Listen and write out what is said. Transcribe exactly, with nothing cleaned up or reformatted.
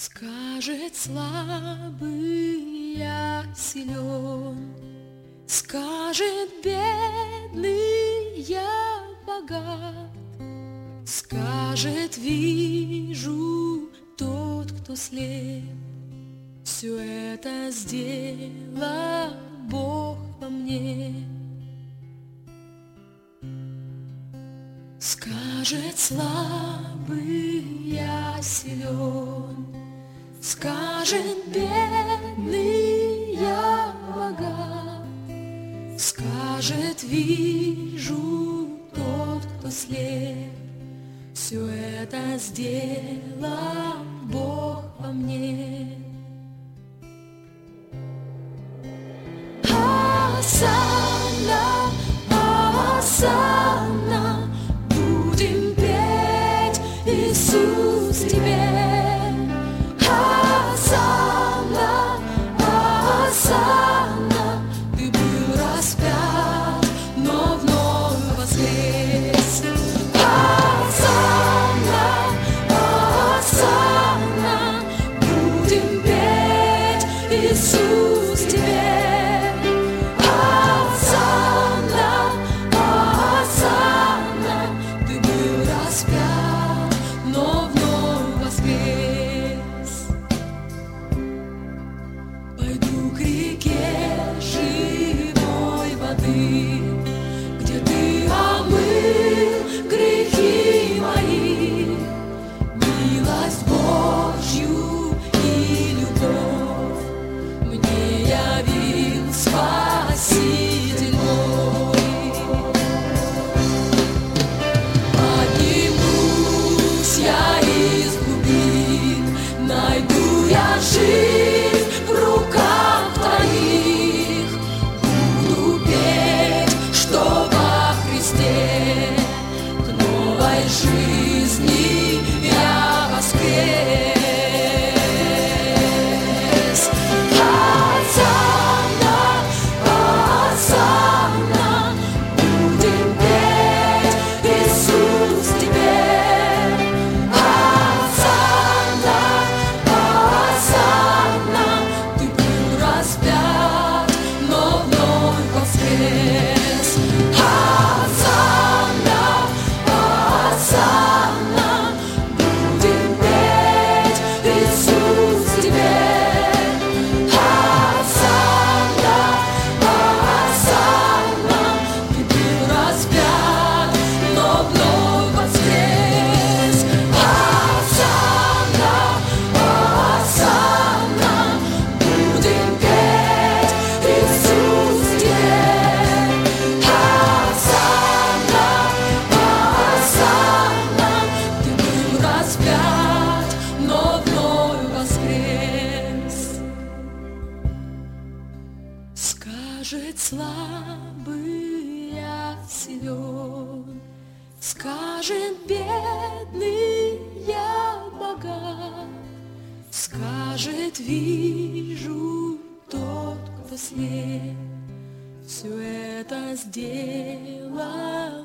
Скажет слабый, я силен, скажет бедный, я богат, скажет вижу тот, кто слеп. Все это сделал Бог во мне. Скажет слабый, я силен, скажет бедный, я богат, скажет вижу тот, кто слеп. Все это сделал Бог во мне. Осанна, осанна, будем петь, Иисус тебе. Осанна, осанна, ты был распят, но вновь воскрес. Осанна, осанна, будем петь, Иисус тебе. Пойду к реке живой воды, где ты омыл грехи мои, милость Божью и любовь мне явил Спаситель мой. Поднимусь я из глубин, найду я жизнь в руках твоих, буду петь, что во Христе к новой жизни я воскрес. Осанна, осанна, будем петь, Иисус тебе. Осанна, осанна, ты был распят, но вновь воскрес. Осанна, осанна, будем петь, Иисус тебе. Осанна, осанна, ты был распят, но вновь воскрес. Осанна, осанна, будем петь, Иисус тебе. Осанна, осанна, ты был распят, но вновь воскрес. Скажет слабый, я силен, скажет бедный, я богат, скажет вижу тот, кто слеп. Все это сделал